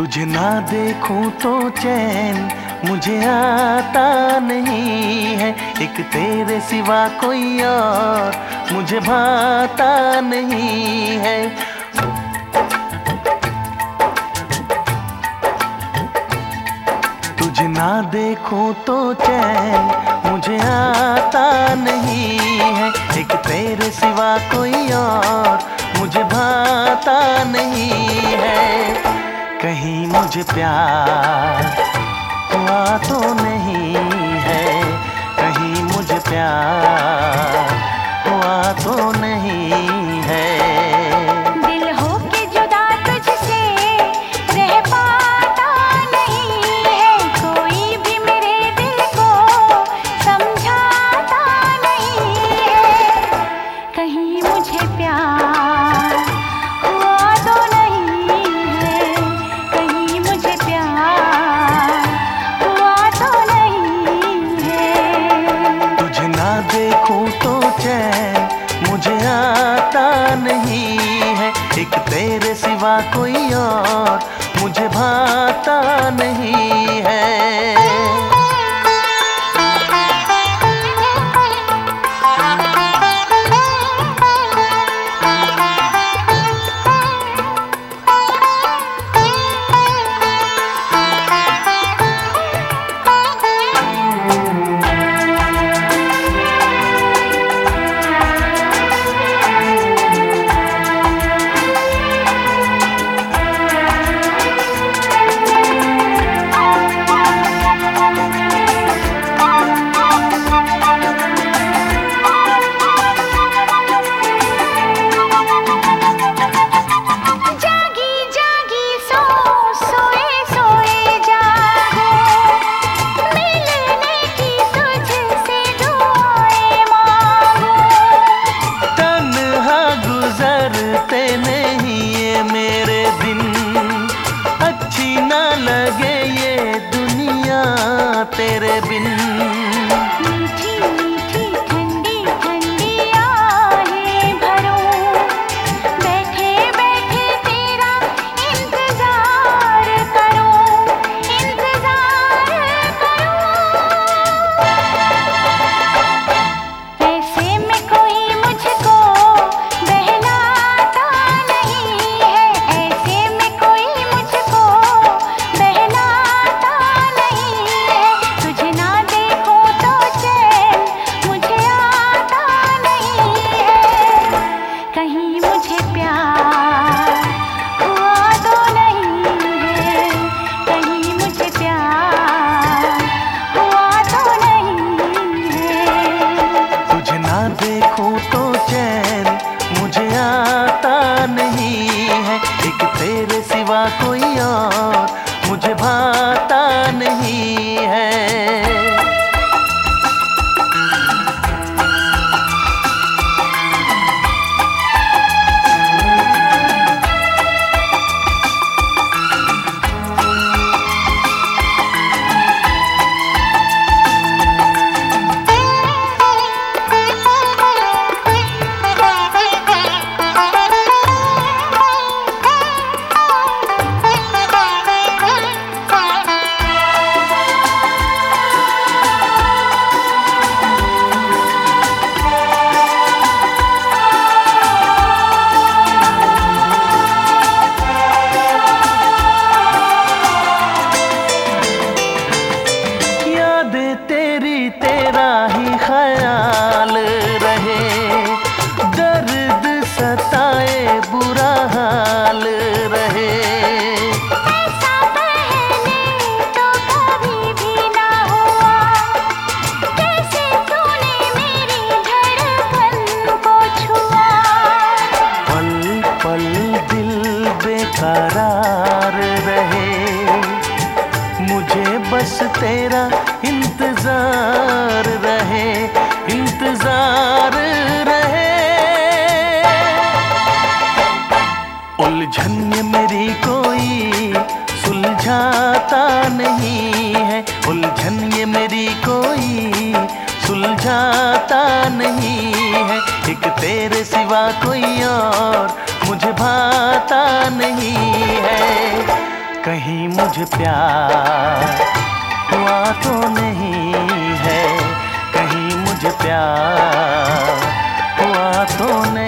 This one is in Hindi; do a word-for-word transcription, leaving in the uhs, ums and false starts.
तुझे ना देखूं तो चैन मुझे आता नहीं है। एक तेरे सिवा कोई और मुझे भाता नहीं है। तुझे ना देखूं तो चैन मुझे आता नहीं है। एक तेरे सिवा कोई और मुझे भाता नहीं है। कहीं मुझे प्यार हुआ तो नहीं है। कहीं मुझे प्यार हुआ तो नहीं है। दिल होके जुदा तुझसे रह पाता नहीं है। कोई भी मेरे दिल को समझाता नहीं है। कहीं मुझे प्यार हुआ तो नहीं है। कहीं मुझे प्यार हुआ तो नहीं है। तुझे ना देखूं तो चैन मुझे आता नहीं है। एक तेरे सिवा कोई और मुझे भाता नहीं है। लगे ये दुनिया तेरे बिन। मीठी मीठी ठंडी ठंडी आहें भरूं। बैठे बैठे तेरा इंतजार करूं। इंतजार करूं। ऐसे में कोई मुझको बहलाता नहीं है। ऐसे में कोई मुझको देखूं तो चैन मुझे आता नहीं है। एक तेरे सिवा कोई और मुझे भाता नहीं है। तेरा ही ख्याल रहे। दर्द सताए बुरा हाल रहे। ऐसा पहले तो कभी भी ना हुआ। कैसे तूने मेरी धड़कन को छुआ। पल पल दिल बेकरार रहे। मुझे बस तेरा इंतजार रहे। इंतजार रहे। उलझन ये मेरी कोई सुलझाता नहीं है। उलझन ये मेरी कोई सुलझाता नहीं है। एक तेरे सिवा कोई और मुझे भाता नहीं है। कहीं मुझे प्यार हुआ तो नहीं है, कहीं मुझे प्यार हुआ तो नहीं।